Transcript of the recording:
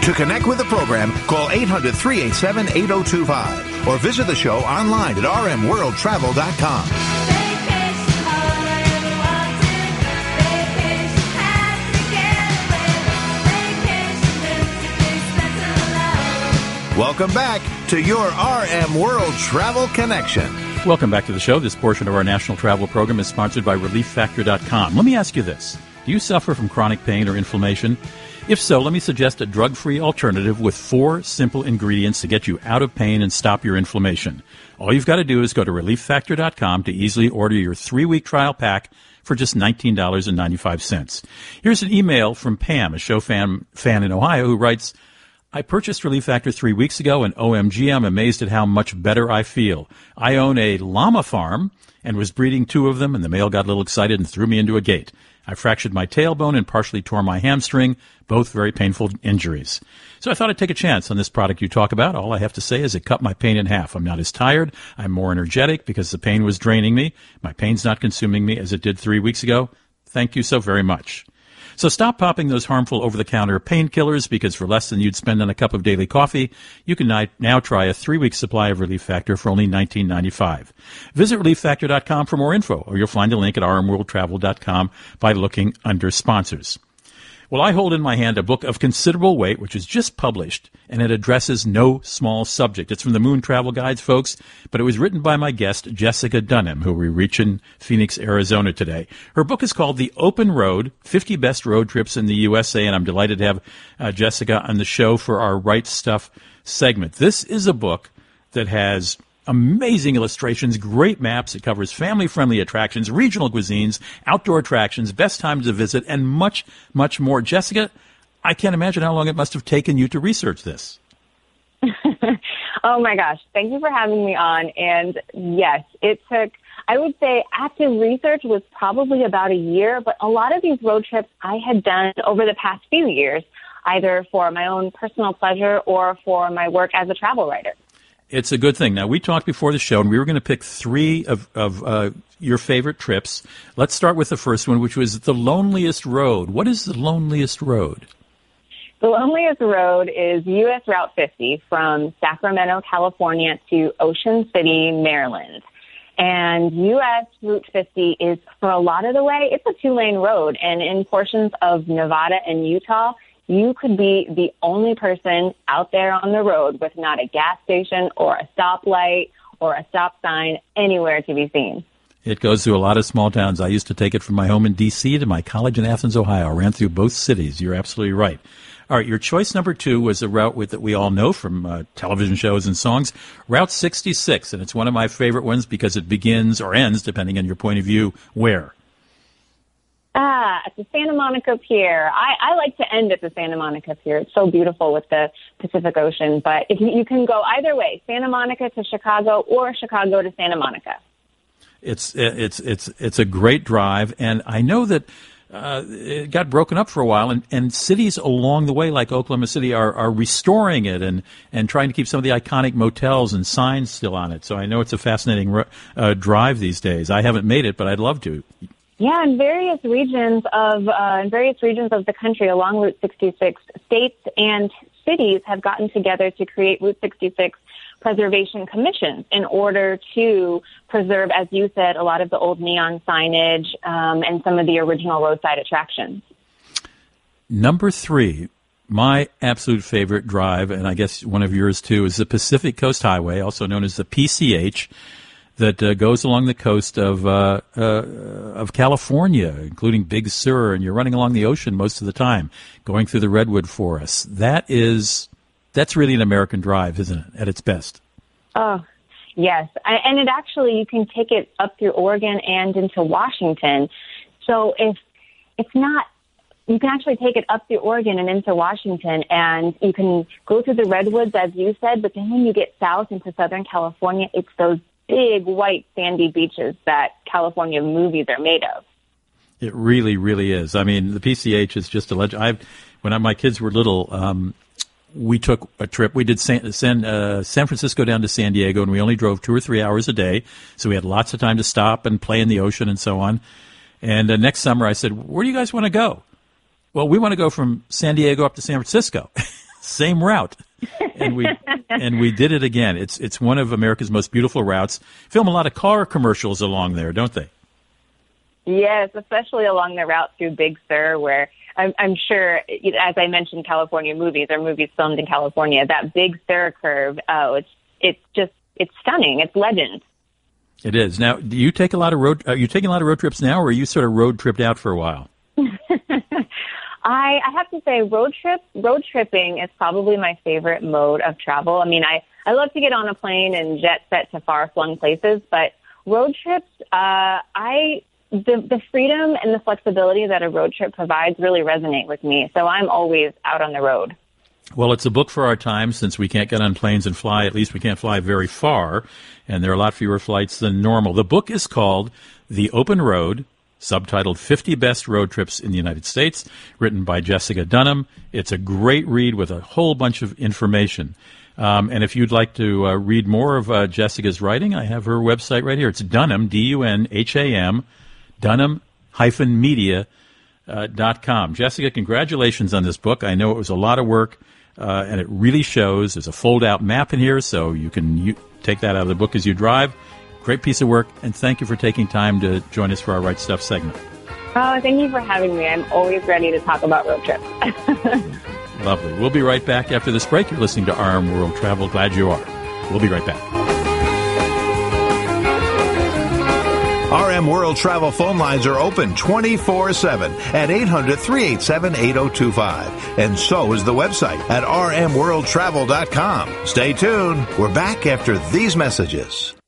To connect with the program, call 800-387-8025 or visit the show online at rmworldtravel.com. Welcome back to your RM World Travel Connection. Welcome back to the show. This portion of our national travel program is sponsored by ReliefFactor.com. Let me ask you this. Do you suffer from chronic pain or inflammation? If so, let me suggest a drug-free alternative with 4 simple ingredients to get you out of pain and stop your inflammation. All you've got to do is go to ReliefFactor.com to easily order your 3-week trial pack for just $19.95. Here's an email from Pam, a show fan in Ohio, who writes, I purchased Relief Factor 3 weeks ago, and OMG, I'm amazed at how much better I feel. I own a llama farm and was breeding 2 of them, and the male got a little excited and threw me into a gate. I fractured my tailbone and partially tore my hamstring, both very painful injuries. So I thought I'd take a chance on this product you talk about. All I have to say is it cut my pain in half. I'm not as tired. I'm more energetic because the pain was draining me. My pain's not consuming me as it did 3 weeks ago. Thank you so very much. So stop popping those harmful over-the-counter painkillers, because for less than you'd spend on a cup of daily coffee, you can now try a 3-week supply of Relief Factor for only $19.95. Visit ReliefFactor.com for more info, or you'll find a link at rmworldtravel.com by looking under sponsors. Well, I hold in my hand a book of considerable weight, which is just published, and it addresses no small subject. It's from the Moon Travel Guides, folks, but it was written by my guest, Jessica Dunham, who we reach in Phoenix, Arizona today. Her book is called The Open Road, 50 Best Road Trips in the USA, and I'm delighted to have Jessica on the show for our Right Stuff segment. This is a book that has amazing illustrations, great maps. It covers family-friendly attractions, regional cuisines, outdoor attractions, best times to visit, and much, much more. Jessica, I can't imagine how long it must have taken you to research this. Oh, my gosh. Thank you for having me on. And, yes, it took, I would say, active research was probably about a year, but a lot of these road trips I had done over the past few years, either for my own personal pleasure or for my work as a travel writer. It's a good thing. Now, we talked before the show, and we were going to pick 3 of your favorite trips. Let's start with the first one, which was the loneliest road. What is the loneliest road? The loneliest road is U.S. Route 50 from Sacramento, California to Ocean City, Maryland. And U.S. Route 50 is, for a lot of the way, it's a 2-lane road. And in portions of Nevada and Utah, you could be the only person out there on the road with not a gas station or a stoplight or a stop sign anywhere to be seen. It goes through a lot of small towns. I used to take it from my home in D.C. to my college in Athens, Ohio. I ran through both cities. You're absolutely right. All right, your choice number 2 was a route that we all know from television shows and songs, Route 66, and it's one of my favorite ones because it begins or ends, depending on your point of view, where? At the Santa Monica Pier. I like to end at the Santa Monica Pier. It's so beautiful with the Pacific Ocean. But if you can go either way, Santa Monica to Chicago or Chicago to Santa Monica. It's a great drive, and I know that it got broken up for a while, and cities along the way, like Oklahoma City, are restoring it and trying to keep some of the iconic motels and signs still on it. So I know it's a fascinating drive these days. I haven't made it, but I'd love to. Yeah, in various regions of the country along Route 66, states and cities have gotten together to create Route 66 preservation commissions in order to preserve, as you said, a lot of the old neon signage and some of the original roadside attractions. Number 3, my absolute favorite drive, and I guess one of yours too, is the Pacific Coast Highway, also known as the PCH. That goes along the coast of California, including Big Sur, and you're running along the ocean most of the time, going through the redwood forests. That's really an American drive, isn't it, at its best? Oh, yes. And it actually, you can take it up through Oregon and into Washington. So if it's not, you can actually take it up through Oregon and into Washington, and you can go through the redwoods, as you said, but then when you get south into Southern California, it's those big white sandy beaches that California movies are made of. It really, really is. I mean, the PCH is just a legend. When my kids were little, we took a trip. We did San Francisco down to San Diego, and we only drove 2 or 3 hours a day, so we had lots of time to stop and play in the ocean and so on. And next summer I said, where do you guys want to go? Well, we want to go from San Diego up to San Francisco. same route. And we did it again. It's one of America's most beautiful routes. Film a lot of car commercials along there, don't they? Yes, especially along the route through Big Sur, where I'm sure, as I mentioned, California movies or movies filmed in California. That Big Sur curve, it's stunning. It's legend. It is. Now, do you take a lot of are you taking a lot of road trips now, or are you sort of road tripped out for a while? I have to say, road tripping is probably my favorite mode of travel. I mean, I love to get on a plane and jet set to far-flung places, but road trips, the freedom and the flexibility that a road trip provides really resonate with me. So I'm always out on the road. Well, it's a book for our time. Since we can't get on planes and fly, at least we can't fly very far, and there are a lot fewer flights than normal. The book is called The Open Road, subtitled 50 Best Road Trips in the United States, written by Jessica Dunham. It's a great read with a whole bunch of information. And if you'd like to read more of Jessica's writing, I have her website right here. It's Dunham, D-U-N-H-A-M, Dunham-media.com. Jessica, congratulations on this book. I know it was a lot of work, and it really shows. There's a fold-out map in here, so you can take that out of the book as you drive. Great piece of work, and thank you for taking time to join us for our Right Stuff segment. Oh, thank you for having me. I'm always ready to talk about road trips. Lovely. We'll be right back after this break. You're listening to RM World Travel. Glad you are. We'll be right back. RM World Travel phone lines are open 24/7 at 800-387-8025. And so is the website at rmworldtravel.com. Stay tuned. We're back after these messages.